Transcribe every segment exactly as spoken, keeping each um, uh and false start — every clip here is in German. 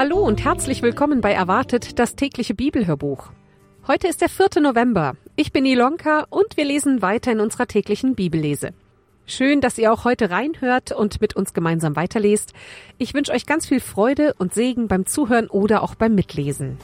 Hallo und herzlich willkommen bei Erwartet, das tägliche Bibelhörbuch. Heute ist der vierte November. Ich bin Ilonka und wir lesen weiter in unserer täglichen Bibellese. Schön, dass ihr auch heute reinhört und mit uns gemeinsam weiterlest. Ich wünsche euch ganz viel Freude und Segen beim Zuhören oder auch beim Mitlesen.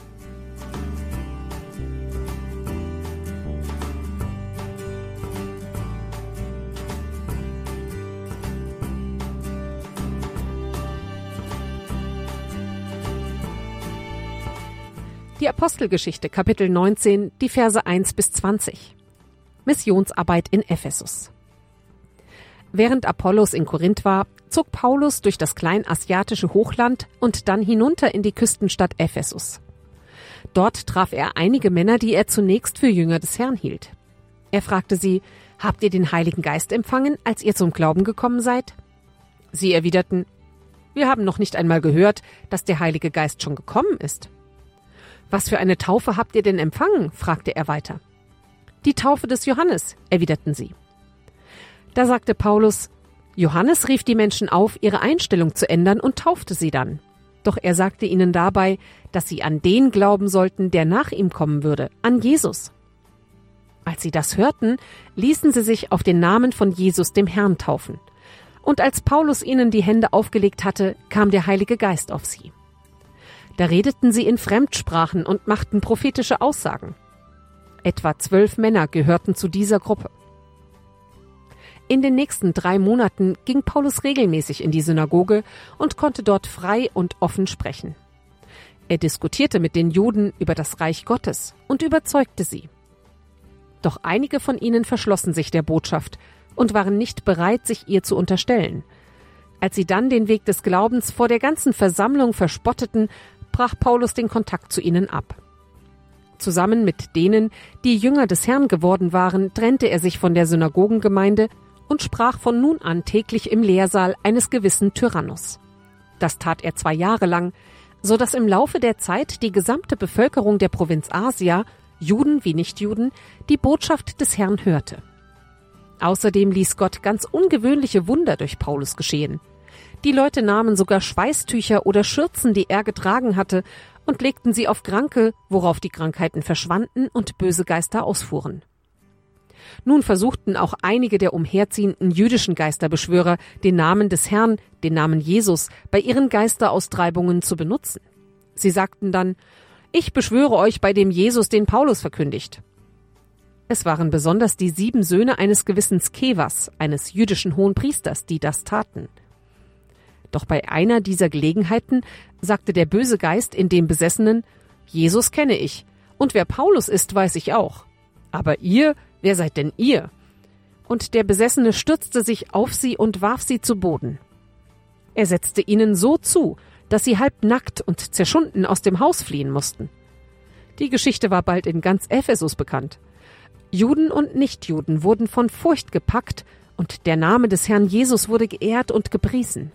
Die Apostelgeschichte, Kapitel neunzehn, die Verse eins bis zwanzig. Missionsarbeit in Ephesus. Während Apollos in Korinth war, zog Paulus durch das kleinasiatische Hochland und dann hinunter in die Küstenstadt Ephesus. Dort traf er einige Männer, die er zunächst für Jünger des Herrn hielt. Er fragte sie: Habt ihr den Heiligen Geist empfangen, als ihr zum Glauben gekommen seid? Sie erwiderten: Wir haben noch nicht einmal gehört, dass der Heilige Geist schon gekommen ist. Was für eine Taufe habt ihr denn empfangen? Fragte er weiter. Die Taufe des Johannes, erwiderten sie. Da sagte Paulus: Johannes rief die Menschen auf, ihre Einstellung zu ändern und taufte sie dann. Doch er sagte ihnen dabei, dass sie an den glauben sollten, der nach ihm kommen würde, an Jesus. Als sie das hörten, ließen sie sich auf den Namen von Jesus dem Herrn taufen. Und als Paulus ihnen die Hände aufgelegt hatte, kam der Heilige Geist auf sie. Da redeten sie in Fremdsprachen und machten prophetische Aussagen. Etwa zwölf Männer gehörten zu dieser Gruppe. In den nächsten drei Monaten ging Paulus regelmäßig in die Synagoge und konnte dort frei und offen sprechen. Er diskutierte mit den Juden über das Reich Gottes und überzeugte sie. Doch einige von ihnen verschlossen sich der Botschaft und waren nicht bereit, sich ihr zu unterstellen. Als sie dann den Weg des Glaubens vor der ganzen Versammlung verspotteten, brach Paulus den Kontakt zu ihnen ab. Zusammen mit denen, die Jünger des Herrn geworden waren, trennte er sich von der Synagogengemeinde und sprach von nun an täglich im Lehrsaal eines gewissen Tyrannus. Das tat er zwei Jahre lang, so dass im Laufe der Zeit die gesamte Bevölkerung der Provinz Asia, Juden wie Nichtjuden, die Botschaft des Herrn hörte. Außerdem ließ Gott ganz ungewöhnliche Wunder durch Paulus geschehen. Die Leute nahmen sogar Schweißtücher oder Schürzen, die er getragen hatte, und legten sie auf Kranke, worauf die Krankheiten verschwanden und böse Geister ausfuhren. Nun versuchten auch einige der umherziehenden jüdischen Geisterbeschwörer, den Namen des Herrn, den Namen Jesus, bei ihren Geisteraustreibungen zu benutzen. Sie sagten dann: Ich beschwöre euch bei dem Jesus, den Paulus verkündigt. Es waren besonders die sieben Söhne eines gewissen Skevas, eines jüdischen Hohenpriesters, die das taten. Doch bei einer dieser Gelegenheiten sagte der böse Geist in dem Besessenen: Jesus kenne ich, und wer Paulus ist, weiß ich auch. Aber ihr, wer seid denn ihr? Und der Besessene stürzte sich auf sie und warf sie zu Boden. Er setzte ihnen so zu, dass sie halb nackt und zerschunden aus dem Haus fliehen mussten. Die Geschichte war bald in ganz Ephesus bekannt. Juden und Nichtjuden wurden von Furcht gepackt, und der Name des Herrn Jesus wurde geehrt und gepriesen.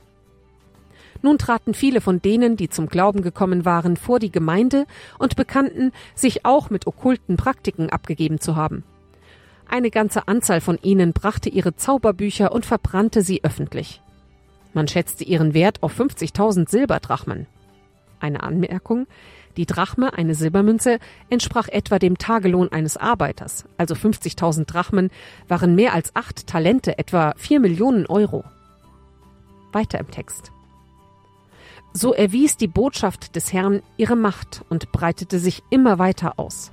Nun traten viele von denen, die zum Glauben gekommen waren, vor die Gemeinde und bekannten, sich auch mit okkulten Praktiken abgegeben zu haben. Eine ganze Anzahl von ihnen brachte ihre Zauberbücher und verbrannte sie öffentlich. Man schätzte ihren Wert auf fünfzigtausend Silberdrachmen. Eine Anmerkung: Die Drachme, eine Silbermünze, entsprach etwa dem Tagelohn eines Arbeiters, also fünfzigtausend Drachmen waren mehr als acht Talente, etwa vier Millionen Euro. Weiter im Text. So erwies die Botschaft des Herrn ihre Macht und breitete sich immer weiter aus.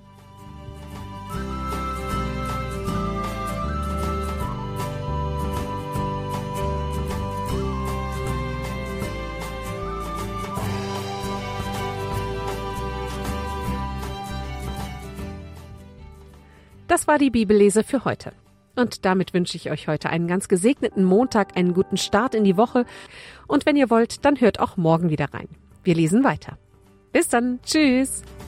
Das war die Bibellese für heute. Und damit wünsche ich euch heute einen ganz gesegneten Montag, einen guten Start in die Woche. Und wenn ihr wollt, dann hört auch morgen wieder rein. Wir lesen weiter. Bis dann. Tschüss.